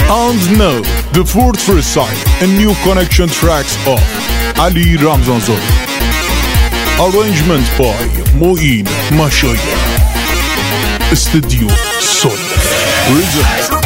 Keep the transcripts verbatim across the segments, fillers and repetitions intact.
And now, the fourth freestyle and new connection tracks of Ali Ramzanzade. Arrangement by Moin Mashaya. Studio Sol. Presents.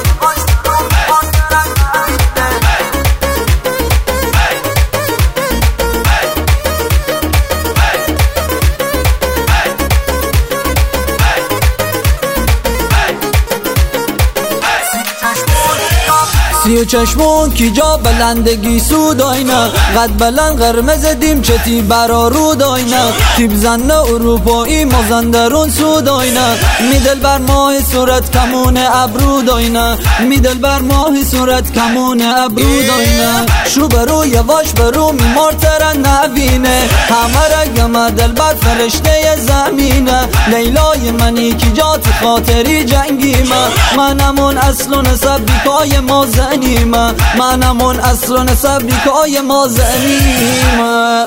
سی و چشمون کی جا بلندگی سود آینه قد بلند قرمز دیم چتی برا رود آینه تیب زنه اروپایی مازندرون سود آینه میدل بر ماه صورت کمون ابرود آینه میدل بر ماه صورت کمون ابرود آینه شو برو یواش برو میمارترن نبینه همه رگم دل بر فرشته زمینه لیلای منی کی جا تی خاطری جنگی من منمون اصل و نسب بیکای ما زنیمه منمون اصل و نسب بیکای ما زنیمه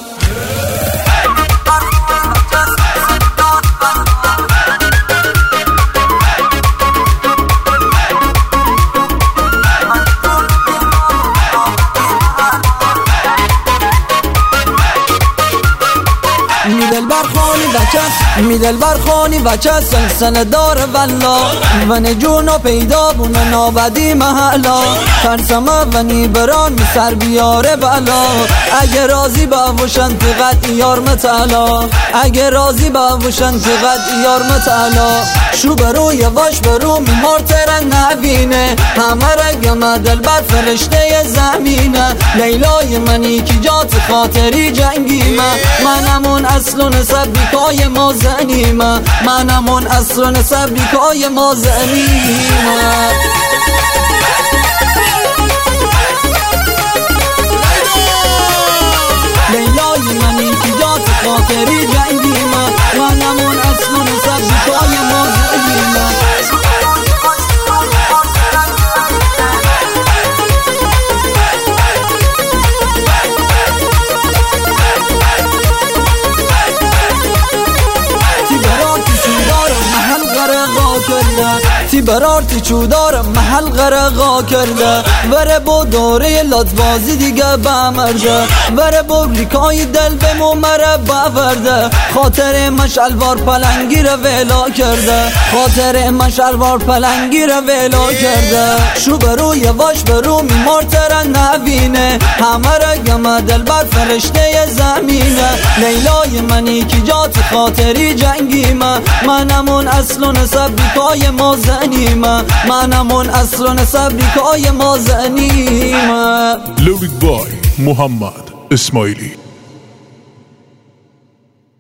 میدل برخانی بچه میدل برخانی بچه سلسله دار والله و نجونو پیدا بونه نابدی محلا فرسمه و نیبران می سر بیاره بلا اگه راضی باوشن تقد یار متعلا اگه راضی باوشن تقد یار متعلا شو برو یواش برو میمارترن نبینه همه رگم دل بر فرشته زمینه لیلای منی کی جات خاطری جنگی من منمون اصل و نسب بیکای ما زنیمه منمون اصل و نسب بیکای ما زنیمه لیلای منی کی جات خاطری جنگی من منمون اصل و نسب بیکای ما زنیمه تی برارتی چودارم محل غرقا کرده وره با دوره لاتبازی دیگه بمرده وره با ریکای دل به ممره بورده خاطر مشلوار پلنگی رو ویلا کرده خاطر مشلوار پلنگی رو ویلا کرده شو برو یواش برو میمارترن نبینه همه رگم دل بر فرشته زمینه لیلای منی کی جات خاطری جنگی من منمون اصل و نسب بیکای ما زنیمه منمون اصل و نسب بیکای ما زنیمه. Lyric by Muhammad Ismaili.